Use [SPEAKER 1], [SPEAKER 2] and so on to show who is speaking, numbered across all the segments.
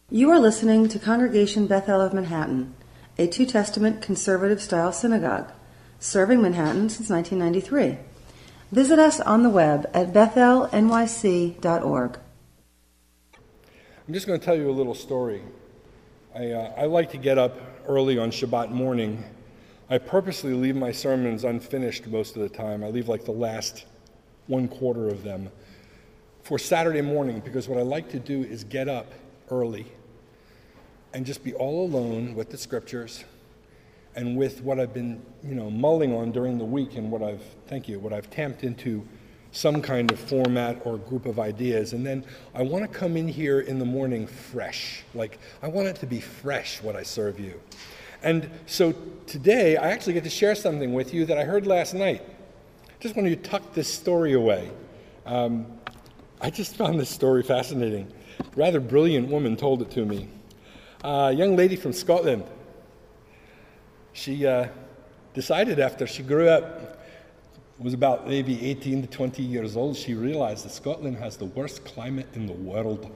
[SPEAKER 1] You are listening to Congregation Bethel of Manhattan, a Two Testament conservative-style synagogue, serving Manhattan since 1993. Visit us on the web at bethelnyc.org.
[SPEAKER 2] I'm just going to tell you a little story. I like to get up early on Shabbat morning. I purposely leave my sermons unfinished most of the time. I leave like the last 1/4 of them for Saturday morning, because what I like to do is get up early and just be all alone with the scriptures and with what I've been, mulling on during the week, and what I've tamped into some kind of format or group of ideas. And then I want to come in here in the morning fresh. Like, I want it to be fresh, what I serve you. And so today, I actually get to share something with you that I heard last night. Just wanted to tuck this story away. I just found this story fascinating. A rather brilliant woman told it to me. A young lady from Scotland. She decided after she grew up, was about maybe 18 to 20 years old, she realized that Scotland has the worst climate in the world.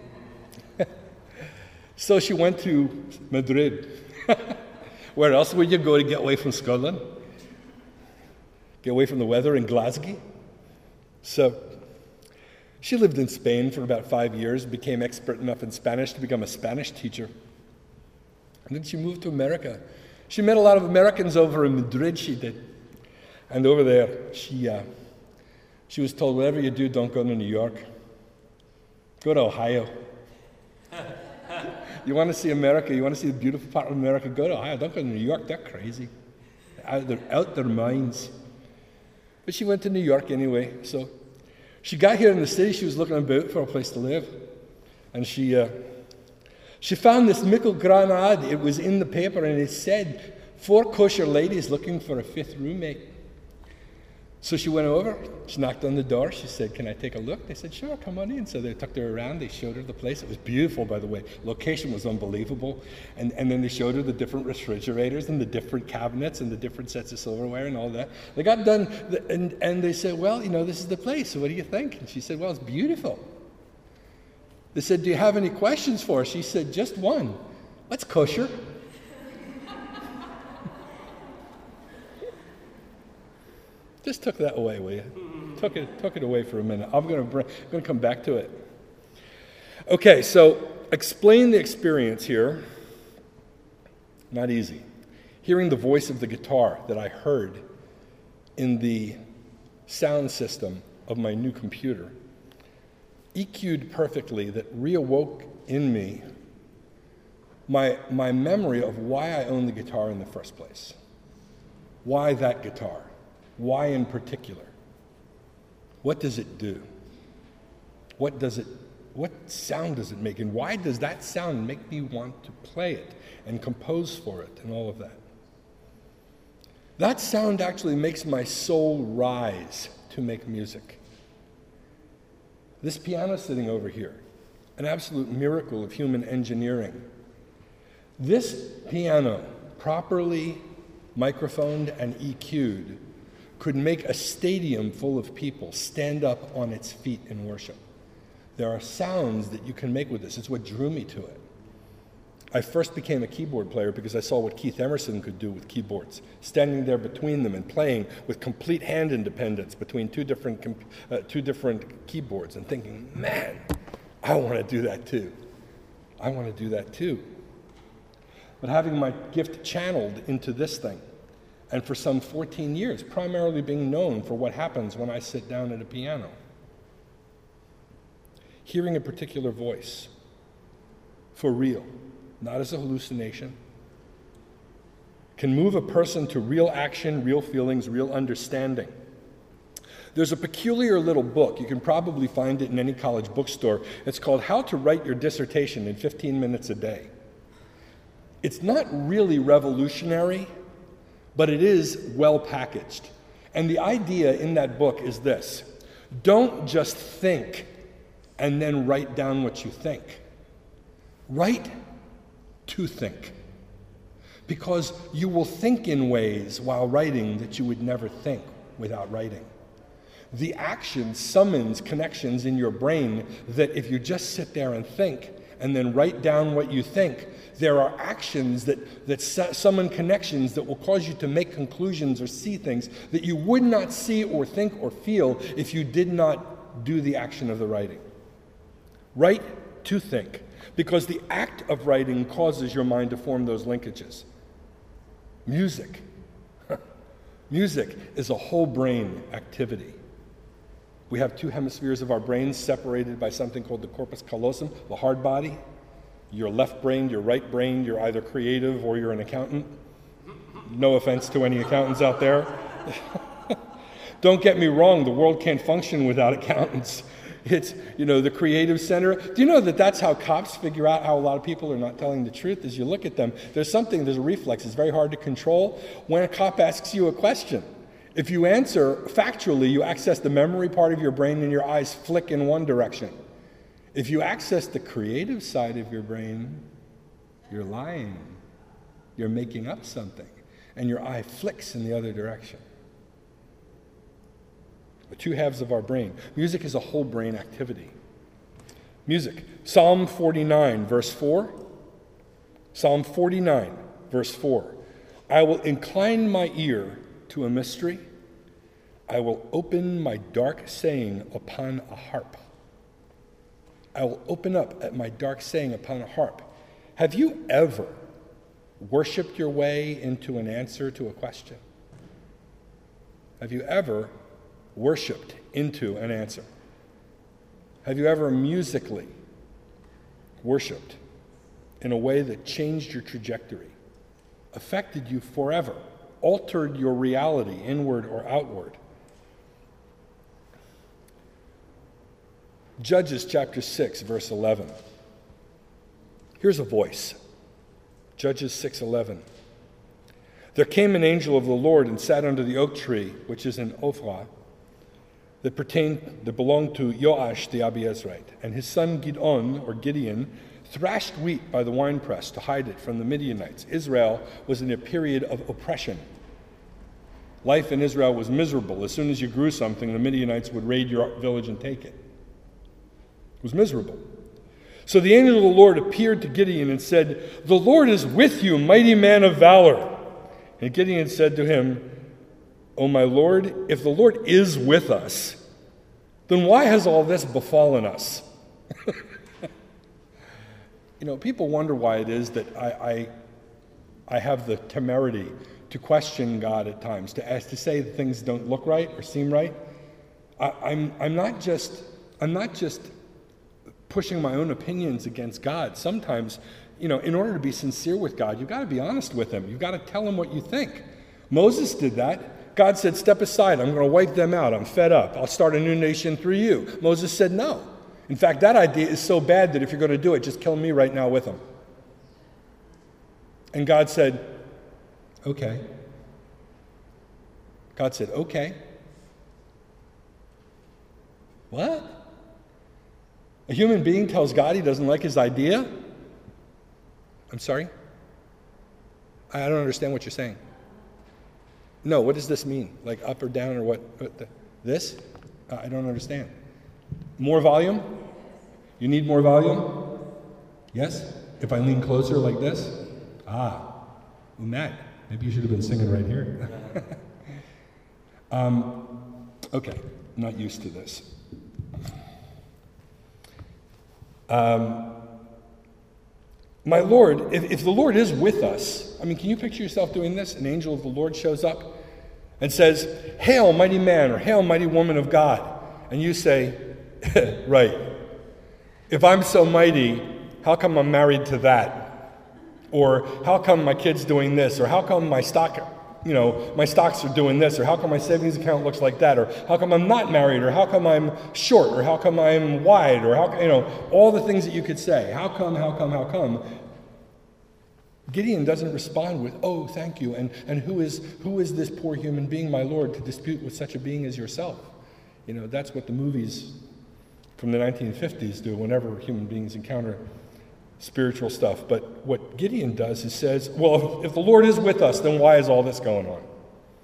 [SPEAKER 2] So she went to Madrid. Where else would you go to get away from Scotland? Get away from the weather in Glasgow? So she lived in Spain for about 5 years, became expert enough in Spanish to become a Spanish teacher. And then she moved to America. She met a lot of Americans over in Madrid, she did. And over there, she was told, whatever you do, don't go to New York. Go to Ohio. You want to see America, you want to see the beautiful part of America, go to Ohio. Don't go to New York, they're crazy. They're out their minds. But she went to New York anyway. So she got here in the city, she was looking about for a place to live. And she found this Mikkel Granad. It was in the paper, and it said, 4 kosher ladies looking for a 5th roommate. So she went over, she knocked on the door, she said, can I take a look? They said, sure, come on in. So they took her around, they showed her the place. It was beautiful, by the way. Location was unbelievable. And then they showed her the different refrigerators and the different cabinets and the different sets of silverware and all that. They got done, and they said, well, this is the place, so what do you think? And she said, well, it's beautiful. They said, do you have any questions for us? She said, just one. What's kosher? Just took that away, will you? Took it away for a minute. I'm going to come back to it. Okay, so explain the experience here. Not easy. Hearing the voice of the guitar that I heard in the sound system of my new computer, EQ'd perfectly, that reawoke in me my memory of why I owned the guitar in the first place. Why that guitar? Why in particular? What does it do? What sound does it make? And why does that sound make me want to play it and compose for it and all of that? That sound actually makes my soul rise to make music. This piano sitting over here, an absolute miracle of human engineering. This piano, properly microphoned and EQ'd, could make a stadium full of people stand up on its feet in worship. There are sounds that you can make with this. It's what drew me to it. I first became a keyboard player because I saw what Keith Emerson could do with keyboards, standing there between them and playing with complete hand independence between two different keyboards, and thinking, man, I want to do that too. I want to do that too. But having my gift channeled into this thing, and for some 14 years, primarily being known for what happens when I sit down at a piano. Hearing a particular voice, for real, not as a hallucination, can move a person to real action, real feelings, real understanding. There's a peculiar little book, you can probably find it in any college bookstore. It's called How to Write Your Dissertation in 15 Minutes a Day. It's not really revolutionary, but it is well packaged. And the idea in that book is this: don't just think and then write down what you think. Write to think. Because you will think in ways while writing that you would never think without writing. The action summons connections in your brain that if you just sit there and think and then write down what you think. There are actions that summon connections that will cause you to make conclusions or see things that you would not see or think or feel if you did not do the action of the writing. Write to think, because the act of writing causes your mind to form those linkages. Music. Music is a whole brain activity. We have two hemispheres of our brains separated by something called the corpus callosum, the hard body. Your left brain, your right brain, you're either creative or you're an accountant. No offense to any accountants out there. Don't get me wrong, the world can't function without accountants. It's, the creative center. Do you know that that's how cops figure out how a lot of people are not telling the truth? As you look at them, there's a reflex. It's very hard to control. When a cop asks you a question, if you answer factually, you access the memory part of your brain and your eyes flick in one direction. If you access the creative side of your brain, you're lying. You're making up something. And your eye flicks in the other direction. The two halves of our brain. Music is a whole brain activity. Music. Psalm 49, verse 4. Psalm 49, verse 4. I will incline my ear to a mystery. I will open my dark saying upon a harp. I will open up at my dark saying upon a harp. Have you ever worshiped your way into an answer to a question? Have you ever worshiped into an answer? Have you ever musically worshiped in a way that changed your trajectory, affected you forever, altered your reality, inward or outward? Judges chapter 6, verse 11. Here's a voice. Judges 6:11. There came an angel of the Lord and sat under the oak tree, which is in Ophrah, that belonged to Joash the Abiezrite. And his son Gideon, thrashed wheat by the winepress to hide it from the Midianites. Israel was in a period of oppression. Life in Israel was miserable. As soon as you grew something, the Midianites would raid your village and take it. It was miserable. So the angel of the Lord appeared to Gideon and said, "The Lord is with you, mighty man of valor." And Gideon said to him, "O my Lord, if the Lord is with us, then why has all this befallen us?" People wonder why it is that I have the temerity to question God at times, to say that things don't look right or seem right. I'm not just pushing my own opinions against God. Sometimes, in order to be sincere with God, you've got to be honest with him. You've got to tell him what you think. Moses did that. God said, "Step aside. I'm going to wipe them out. I'm fed up. I'll start a new nation through you." Moses said no. In fact, that idea is so bad that if you're going to do it, just kill me right now with them. And God said, "Okay." God said, "Okay." What? A human being tells God he doesn't like his idea? I'm sorry? I don't understand what you're saying. No, what does this mean? Like up or down or what? This? I don't understand. More volume? You need more volume? Yes? If I lean closer like this? Matt, maybe you should have been singing right here. Okay, I'm not used to this. My Lord, if the Lord is with us, can you picture yourself doing this? An angel of the Lord shows up and says, "Hail, mighty man," or "Hail, mighty woman of God." And you say, "Right. If I'm so mighty, how come I'm married to that? Or how come my kid's doing this? Or how come my stocks are doing this? Or how come my savings account looks like that? Or how come I'm not married? Or how come I'm short? Or how come I'm wide? Or all the things that you could say. How come? Gideon doesn't respond with, "Oh, thank you. And who is this poor human being, my Lord, to dispute with such a being as yourself?" That's what the movies from the 1950s do whenever human beings encounter spiritual stuff. But what Gideon does is says, "Well, if the Lord is with us, then why is all this going on?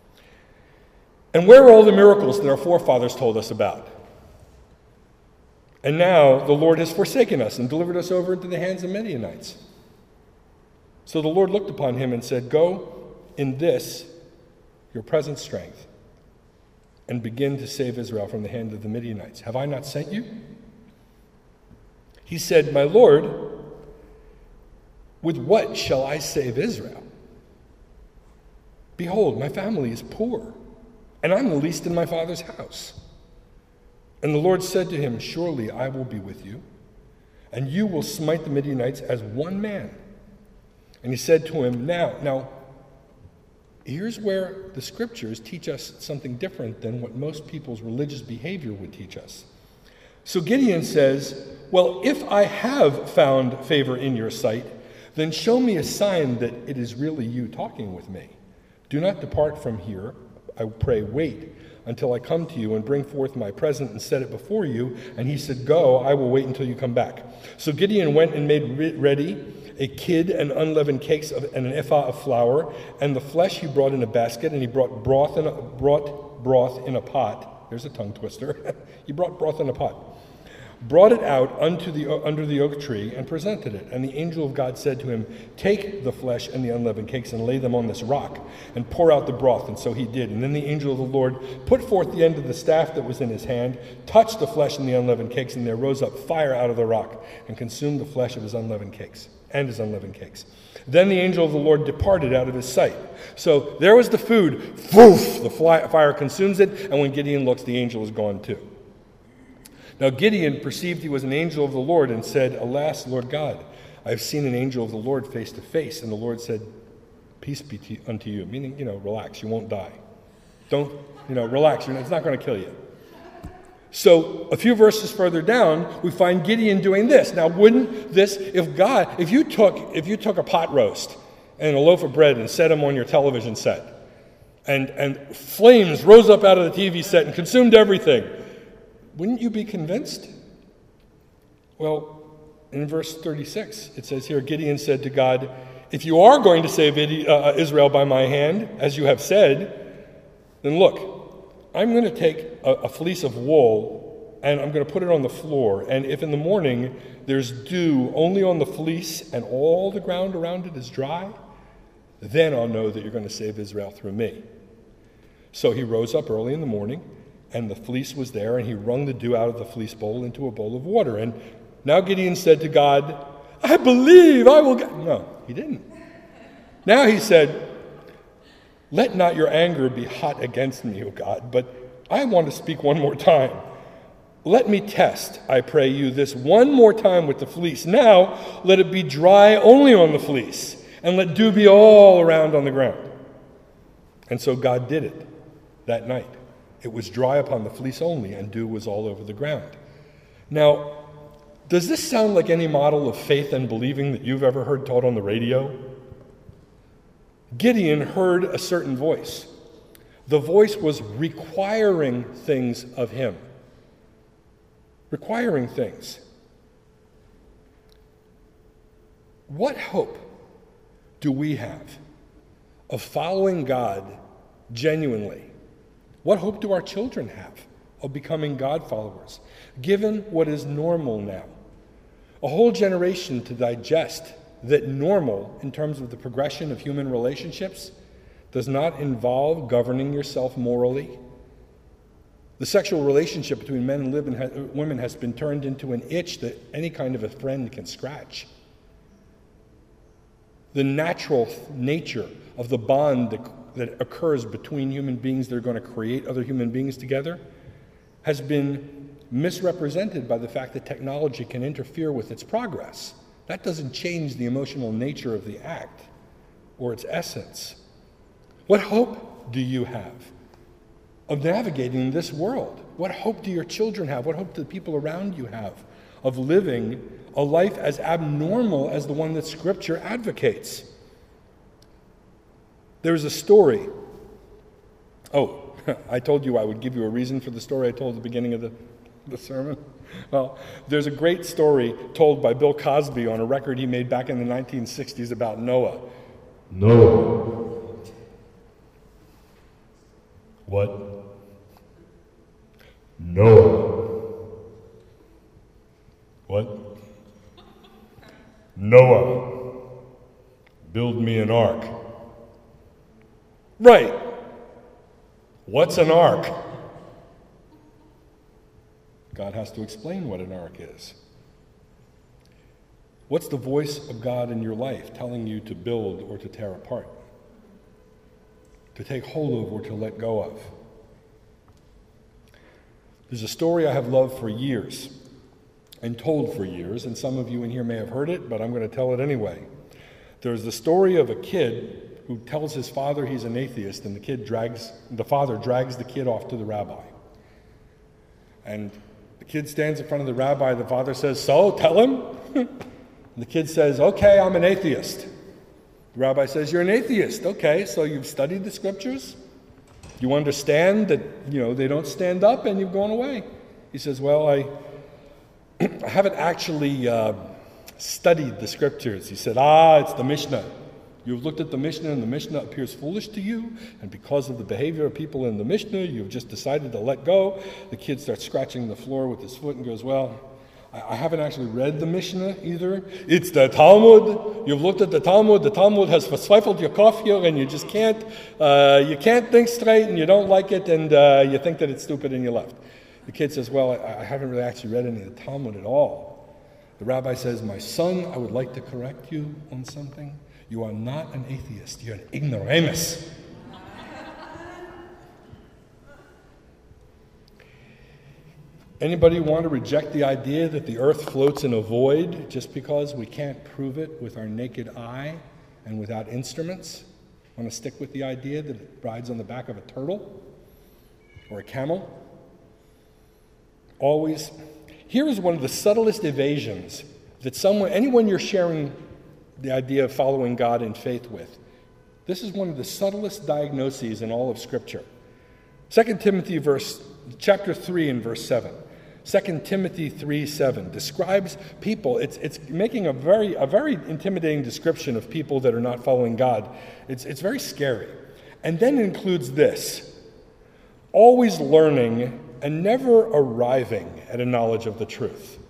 [SPEAKER 2] And where are all the miracles that our forefathers told us about? And now the Lord has forsaken us and delivered us over into the hands of Midianites. So the Lord looked upon him and said, go in this, your present strength, and begin to save Israel from the hand of the Midianites. Have I not sent you? He said, my Lord, with what shall I save Israel? Behold, my family is poor, and I'm the least in my father's house. And the Lord said to him, surely I will be with you, and you will smite the Midianites as one man. And he said to him, now, here's where the scriptures teach us something different than what most people's religious behavior would teach us. So Gideon says, well, if I have found favor in your sight, then show me a sign that it is really you talking with me. Do not depart from here, I pray, wait until I come to you and bring forth my present and set it before you. And he said, go, I will wait until you come back. So Gideon went and made ready a kid and unleavened cakes and an ephah of flour, and the flesh he brought in a basket, and he brought broth in a pot. There's a tongue twister. He brought broth in a pot. Brought it out under the oak tree and presented it. And the angel of God said to him, take the flesh and the unleavened cakes and lay them on this rock and pour out the broth. And so he did. And then the angel of the Lord put forth the end of the staff that was in his hand, touched the flesh and the unleavened cakes, and there rose up fire out of the rock and consumed the flesh of his unleavened cakes. Then the angel of the Lord departed out of his sight. So there was the food. Poof! The fire consumes it. And when Gideon looks, the angel is gone too. Now Gideon perceived he was an angel of the Lord and said, alas, Lord God, I have seen an angel of the Lord face to face. And the Lord said, peace be unto you. Meaning, relax, you won't die. Don't, relax, it's not going to kill you. So a few verses further down, we find Gideon doing this. Now wouldn't this, if you took a pot roast and a loaf of bread and set them on your television set, and flames rose up out of the TV set and consumed everything, wouldn't you be convinced? Well, in verse 36, it says here, Gideon said to God, if you are going to save Israel by my hand, as you have said, then look, I'm going to take a fleece of wool and I'm going to put it on the floor. And if in the morning there's dew only on the fleece and all the ground around it is dry, then I'll know that you're going to save Israel through me. So he rose up early in the morning, and the fleece was there, and he wrung the dew out of the fleece bowl into a bowl of water. And now Gideon said to God, I believe I will get... No, he didn't. Now he said, let not your anger be hot against me, O God, but I want to speak one more time. Let me test, I pray you, this one more time with the fleece. Now let it be dry only on the fleece, and let dew be all around on the ground. And so God did it that night. It was dry upon the fleece only, and dew was all over the ground. Now, does this sound like any model of faith and believing that you've ever heard taught on the radio? Gideon heard a certain voice. The voice was requiring things of him. Requiring things. What hope do we have of following God genuinely? What hope do our children have of becoming God followers, given what is normal now? A whole generation to digest that normal, in terms of the progression of human relationships, does not involve governing yourself morally. The sexual relationship between men and women has been turned into an itch that any kind of a friend can scratch. The natural nature of the bond that occurs between human beings that are going to create other human beings together has been misrepresented by the fact that technology can interfere with its progress. That doesn't change the emotional nature of the act or its essence. What hope do you have of navigating this world? What hope do your children have? What hope do the people around you have of living a life as abnormal as the one that Scripture advocates? There's a story. Oh, I told you I would give you a reason for the story I told at the beginning of the sermon. Well, there's a great story told by Bill Cosby on a record he made back in the 1960s about Noah.
[SPEAKER 3] Noah. What? Noah Noah, build me an ark.
[SPEAKER 2] Right.
[SPEAKER 3] What's an ark?
[SPEAKER 2] God has to explain what an ark is. What's the voice of God in your life telling you to build or to tear apart? To take hold of or to let go of? There's a story I have loved for years and told for years, and some of you in here may have heard it, but I'm going to tell it anyway. There's the story of a kid who tells his father he's an atheist, and the father drags the kid off to the rabbi. And the kid stands in front of the rabbi. The father says, "So, tell him." And the kid says, "Okay, I'm an atheist." The rabbi says, "You're an atheist. Okay, so you've studied the scriptures? You understand that, they don't stand up and you've gone away?" He says, "Well, I haven't actually studied the scriptures." He said, "It's the Mishnah. You've looked at the Mishnah and the Mishnah appears foolish to you, and because of the behavior of people in the Mishnah, you've just decided to let go." The kid starts scratching the floor with his foot and goes, "Well, I haven't actually read the Mishnah either. It's the Talmud. You've looked at the Talmud. The Talmud has verzweifelt your Kopf here, and you just can't think straight, and you don't like it, and you think that it's stupid, and you left." The kid says, "Well, I haven't really actually read any of the Talmud at all." The rabbi says, "My son, I would like to correct you on something. You are not an atheist. You're an ignoramus." Anybody want to reject the idea that the earth floats in a void just because we can't prove it with our naked eye and without instruments? Want to stick with the idea that it rides on the back of a turtle or a camel? Always. Here is one of the subtlest evasions that anyone you're sharing the idea of following God in faith with. This is one of the subtlest diagnoses in all of Scripture. 2 Timothy chapter 3 and verse 7. 2 Timothy 3:7 describes people. It's making a very intimidating description of people that are not following God. It's very scary. And then it includes this: always learning and never arriving at a knowledge of the truth.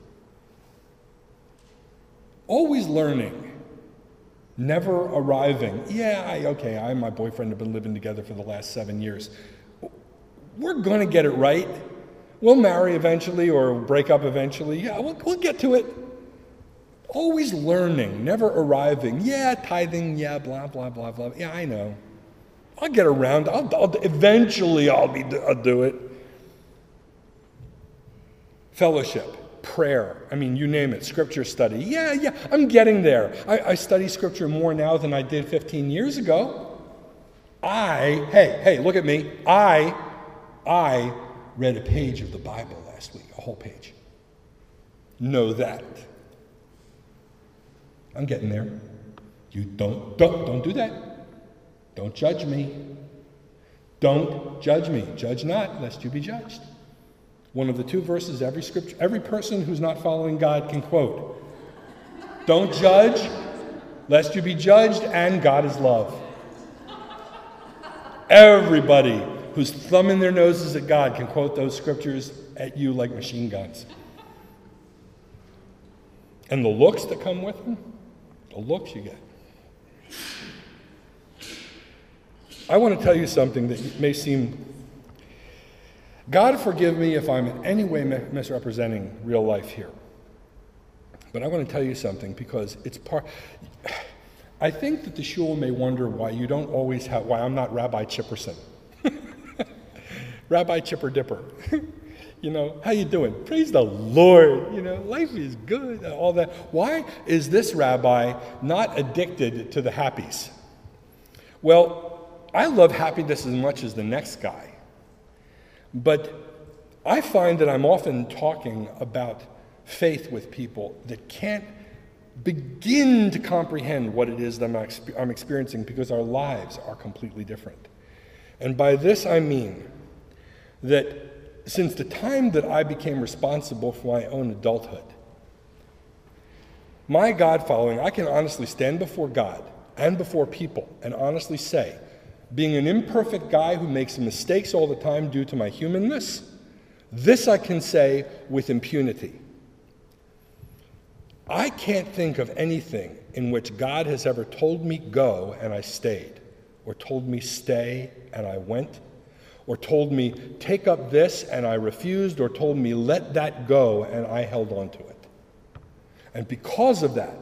[SPEAKER 2] Always learning, never arriving. I and my boyfriend have been living together for the last 7 years. We're going to get it right. We'll marry eventually or break up eventually. We'll get to it. Always learning, never arriving. Tithing, blah, blah, blah, blah. I know. I'll get around. Eventually I'll do it. Fellowship, prayer, you name it, scripture study. I'm getting there. I study scripture more now than I did 15 years ago. Hey, look at me. I read a page of the Bible last week, a whole page. Know that. I'm getting there. You don't do that. Don't judge me. Don't judge me. Judge not, lest you be judged. One of the two verses every person who's not following God can quote. Don't judge, lest you be judged, and God is love. Everybody who's thumbing their noses at God can quote those scriptures at you like machine guns. And the looks that come with them, the looks you get. I want to tell you something that may seem... God forgive me if I'm in any way misrepresenting real life here. But I want to tell you something because it's part... I think that the shul may wonder why why I'm not Rabbi Chipperson. Rabbi Chipper Dipper. How you doing? Praise the Lord. Life is good, all that. Why is this rabbi not addicted to the happies? Well, I love happiness as much as the next guy. But I find that I'm often talking about faith with people that can't begin to comprehend what it is that I'm experiencing because our lives are completely different. And by this I mean that since the time that I became responsible for my own adulthood, my God following, I can honestly stand before God and before people and honestly say, being an imperfect guy who makes mistakes all the time due to my humanness, this I can say with impunity. I can't think of anything in which God has ever told me go and I stayed, or told me stay and I went, or told me take up this and I refused, or told me let that go and I held on to it. And because of that,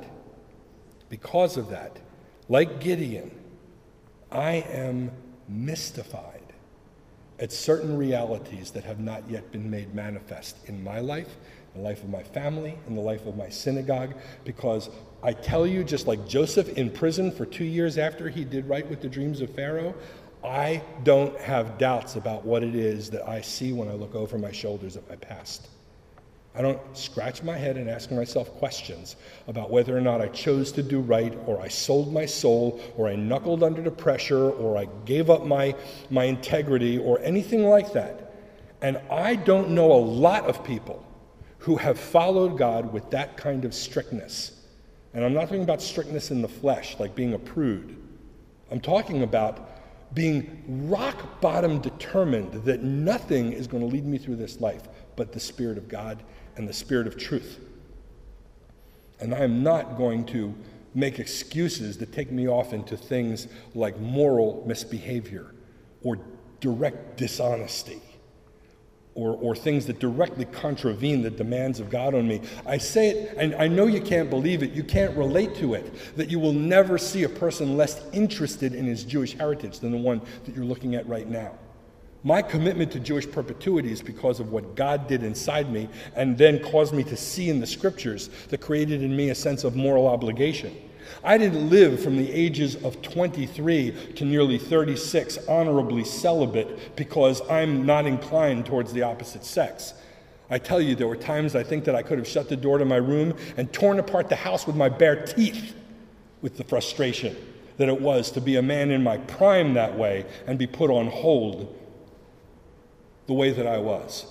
[SPEAKER 2] like Gideon, I am mystified at certain realities that have not yet been made manifest in my life, the life of my family, in the life of my synagogue, because I tell you, just like Joseph in prison for 2 years after he did right with the dreams of Pharaoh, I don't have doubts about what it is that I see when I look over my shoulders at my past. I don't scratch my head and ask myself questions about whether or not I chose to do right, or I sold my soul, or I knuckled under the pressure, or I gave up my integrity, or anything like that. And I don't know a lot of people who have followed God with that kind of strictness. And I'm not talking about strictness in the flesh, like being a prude. I'm talking about being rock bottom determined that nothing is going to lead me through this life but the Spirit of God and the Spirit of truth. And I'm not going to make excuses that take me off into things like moral misbehavior or direct dishonesty or things that directly contravene the demands of God on me. I say it, and I know you can't believe it, you can't relate to it, that you will never see a person less interested in his Jewish heritage than the one that you're looking at right now. My commitment to Jewish perpetuity is because of what God did inside me and then caused me to see in the scriptures that created in me a sense of moral obligation. I didn't live from the ages of 23 to nearly 36 honorably celibate because I'm not inclined towards the opposite sex. I tell you, there were times I think that I could have shut the door to my room and torn apart the house with my bare teeth with the frustration that it was to be a man in my prime that way and be put on hold the way that I was.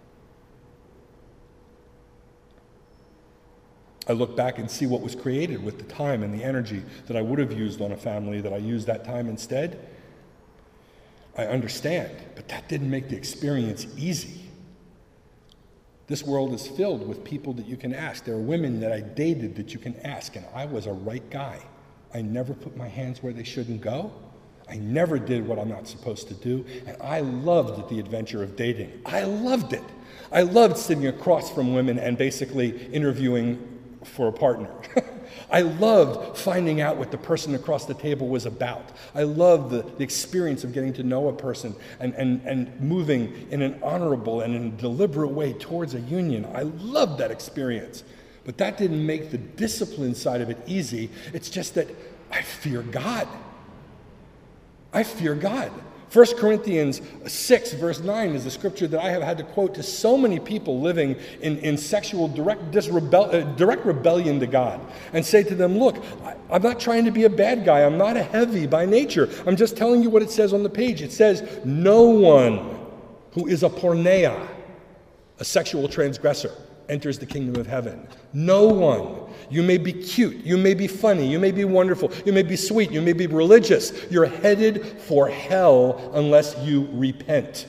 [SPEAKER 2] I look back and see what was created with the time and the energy that I would have used on a family, that I used that time instead. I understand, but that didn't make the experience easy. This world is filled with people that you can ask. There are women that I dated that you can ask, and I was a right guy. I never put my hands where they shouldn't go. I never did what I'm not supposed to do, and I loved the adventure of dating. I loved it. I loved sitting across from women and basically interviewing for a partner. I loved finding out what the person across the table was about. I loved the experience of getting to know a person and moving in an honorable and in a deliberate way towards a union. I loved that experience. But that didn't make the discipline side of it easy. It's just that I fear God. I fear God. 1 Corinthians 6, verse 9 is the scripture that I have had to quote to so many people living in sexual direct rebellion to God, and say to them, look, I'm not trying to be a bad guy. I'm not a heavy by nature. I'm just telling you what it says on the page. It says, no one who is a porneia, a sexual transgressor, enters the kingdom of heaven. No one. You may be cute, you may be funny, you may be wonderful, you may be sweet, you may be religious. You're headed for hell unless you repent.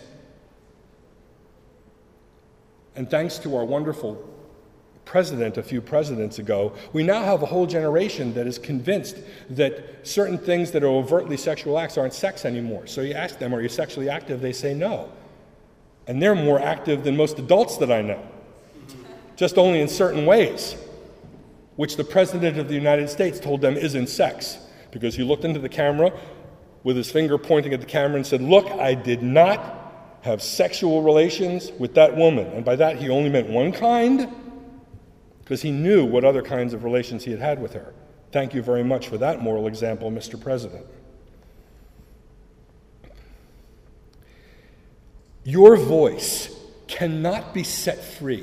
[SPEAKER 2] And thanks to our wonderful president a few presidents ago, we now have a whole generation that is convinced that certain things that are overtly sexual acts aren't sex anymore. So you ask them, are you sexually active? They say no. And they're more active than most adults that I know. Just only in certain ways, which the President of the United States told them isn't sex, because he looked into the camera with his finger pointing at the camera and said, look, I did not have sexual relations with that woman. And by that, he only meant one kind, because he knew what other kinds of relations he had had with her. Thank you very much for that moral example, Mr. President. Your voice cannot be set free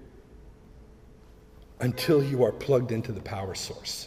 [SPEAKER 2] until you are plugged into the power source.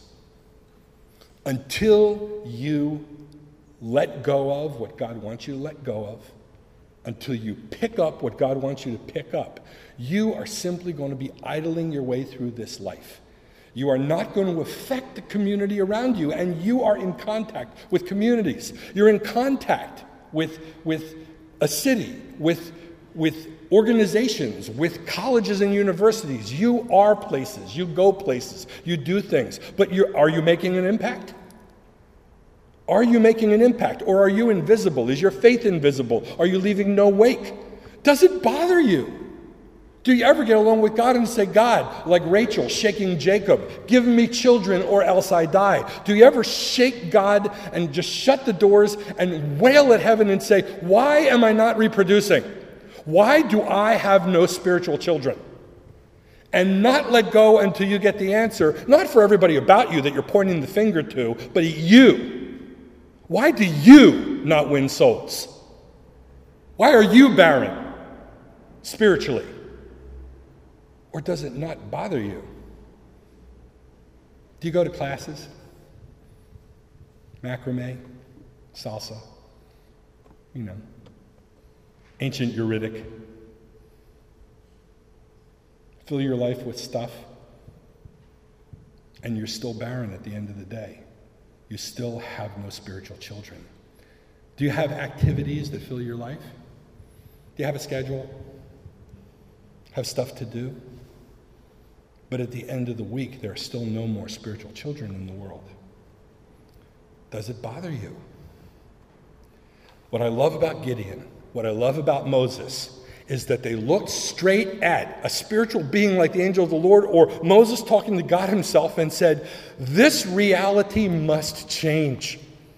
[SPEAKER 2] Until you let go of what God wants you to let go of, until you pick up what God wants you to pick up, you are simply going to be idling your way through this life. You are not going to affect the community around you, and you are in contact with communities. You're in contact with a city, with with organizations, with colleges and universities. You are places, you go places, you do things. But are you making an impact? Are you making an impact? Or are you invisible? Is your faith invisible? Are you leaving no wake? Does it bother you? Do you ever get alone with God and say, God, like Rachel shaking Jacob, give me children or else I die? Do you ever shake God and just shut the doors and wail at heaven and say, why am I not reproducing? Why do I have no spiritual children? And not let go until you get the answer, not for everybody about you that you're pointing the finger to, but at you. Why do you not win souls? Why are you barren spiritually? Or does it not bother you? Do you go to classes? Macrame, salsa, ancient Euridic. Fill your life with stuff, and you're still barren at the end of the day. You still have no spiritual children. Do you have activities that fill your life? Do you have a schedule? Have stuff to do? But at the end of the week, there are still no more spiritual children in the world. Does it bother you? What I love about Gideon, what I love about Moses, is that they looked straight at a spiritual being like the angel of the Lord, or Moses talking to God himself, and said, this reality must change.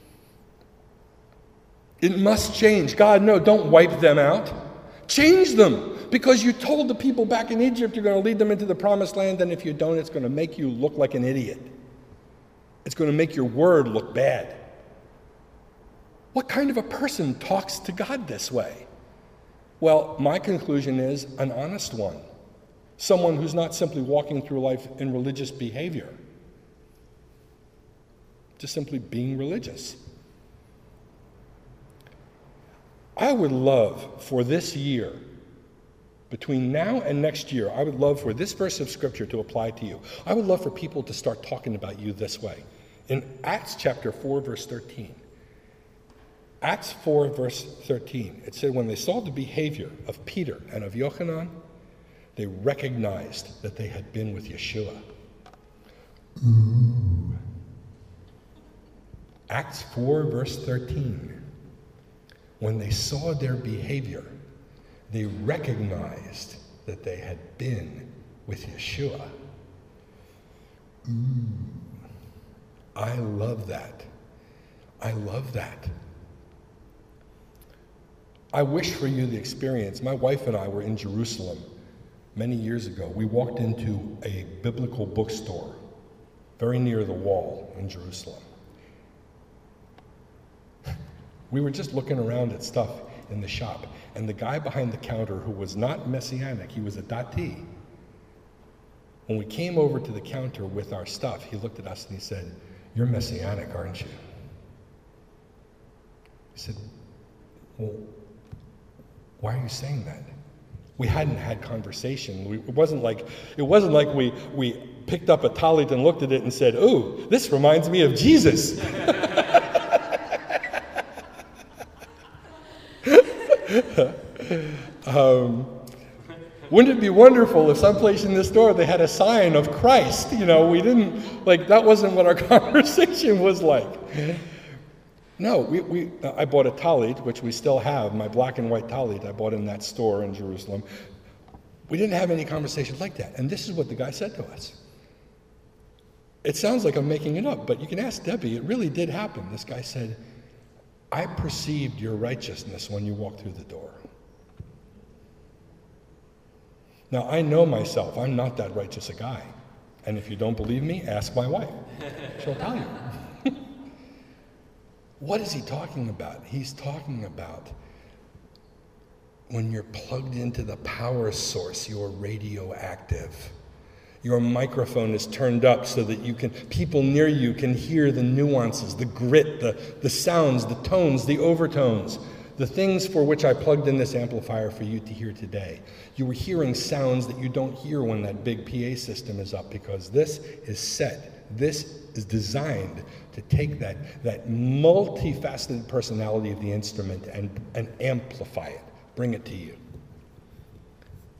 [SPEAKER 2] It must change. God, no, don't wipe them out. Change them. Because you told the people back in Egypt you're going to lead them into the promised land, and if you don't, it's going to make you look like an idiot. It's going to make your word look bad. What kind of a person talks to God this way? Well, my conclusion is an honest one. Someone who's not simply walking through life in religious behavior. Just simply being religious. I would love for this year, between now and next year, I would love for this verse of Scripture to apply to you. I would love for people to start talking about you this way. In Acts chapter 4, verse 13, Acts 4, verse 13, it said, when they saw the behavior of Peter and of Yochanan, they recognized that they had been with Yeshua. Ooh. Acts 4, verse 13, when they saw their behavior, they recognized that they had been with Yeshua. I love that. I love that. I wish for you the experience. My wife and I were in Jerusalem many years ago. We walked into a biblical bookstore very near the wall in Jerusalem. We were just looking around at stuff in the shop, and the guy behind the counter, who was not Messianic, he was a Dati. When we came over to the counter with our stuff, he looked at us and he said, "You're Messianic, aren't you?" I said, "Well, why are you saying that?" We hadn't had conversation. It wasn't like we picked up a talit and looked at it and said, "Ooh, this reminds me of Jesus." Wouldn't it be wonderful if someplace in this store they had a sign of Christ? We didn't, that wasn't what our conversation was like. No, I bought a talit, which we still have, my black and white talit I bought in that store in Jerusalem. We didn't have any conversations like that. And this is what the guy said to us. It sounds like I'm making it up, but you can ask Debbie. It really did happen. This guy said, "I perceived your righteousness when you walked through the door." Now, I know myself. I'm not that righteous a guy. And if you don't believe me, ask my wife. She'll tell you. What is he talking about? He's talking about when you're plugged into the power source, you're radioactive. Your microphone is turned up so that people near you can hear the nuances, the grit, the sounds, the tones, the overtones, the things for which I plugged in this amplifier for you to hear today. You were hearing sounds that you don't hear when that big PA system is up, because this is set. This is designed to take that multifaceted personality of the instrument and amplify it, bring it to you.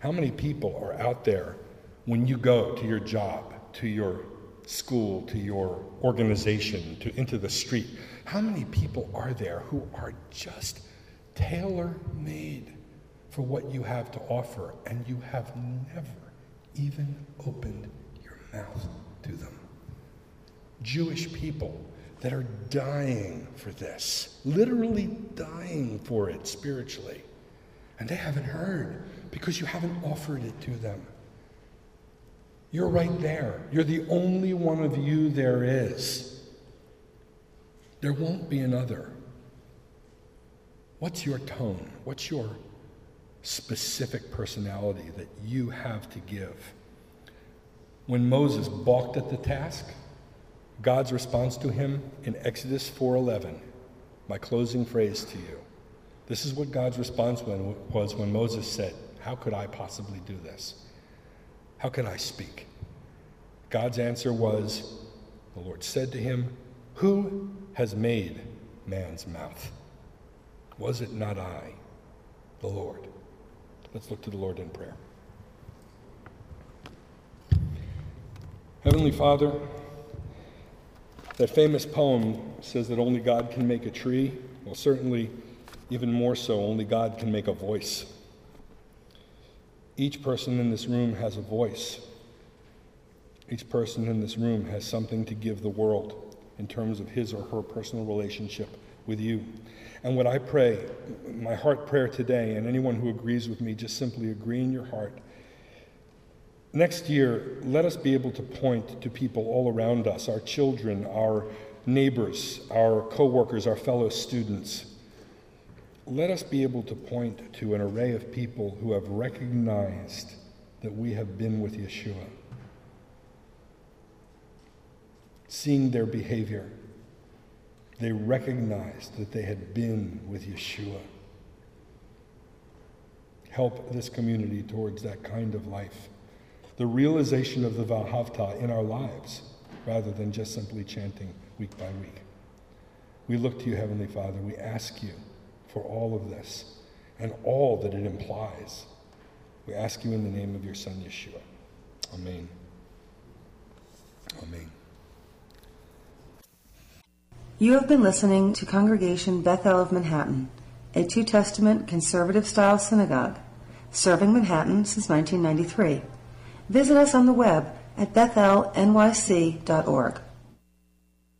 [SPEAKER 2] How many people are out there when you go to your job, to your school, to your organization, into the street? How many people are there who are just tailor-made for what you have to offer, and you have never even opened your mouth to them? Jewish people that are dying for this, literally dying for it spiritually, and they haven't heard because you haven't offered it to them. You're right there. You're the only one of you there is. There won't be another. What's your tone? What's your specific personality that you have to give? When Moses balked at the task, God's response to him in Exodus 4:11, my closing phrase to you. This is what God's response was when Moses said, how could I possibly do this? How could I speak? God's answer was, the Lord said to him, who has made man's mouth? Was it not I, the Lord? Let's look to the Lord in prayer. Heavenly Father, that famous poem says that only God can make a tree. Well, certainly, even more so, only God can make a voice. Each person in this room has a voice. Each person in this room has something to give the world in terms of his or her personal relationship with you. And what I pray, my heart prayer today, and anyone who agrees with me, just simply agree in your heart. Next year, let us be able to point to people all around us, our children, our neighbors, our co-workers, our fellow students. Let us be able to point to an array of people who have recognized that we have been with Yeshua. Seeing their behavior, they recognized that they had been with Yeshua. Help this community towards that kind of life. The realization of the Vahavta in our lives, rather than just simply chanting week by week. We look to you, Heavenly Father. We ask you for all of this and all that it implies. We ask you in the name of your Son, Yeshua. Amen. Amen.
[SPEAKER 1] You have been listening to Congregation Bethel of Manhattan, a Two Testament conservative-style synagogue, serving Manhattan since 1993. Visit us on the web at bethelnyc.org.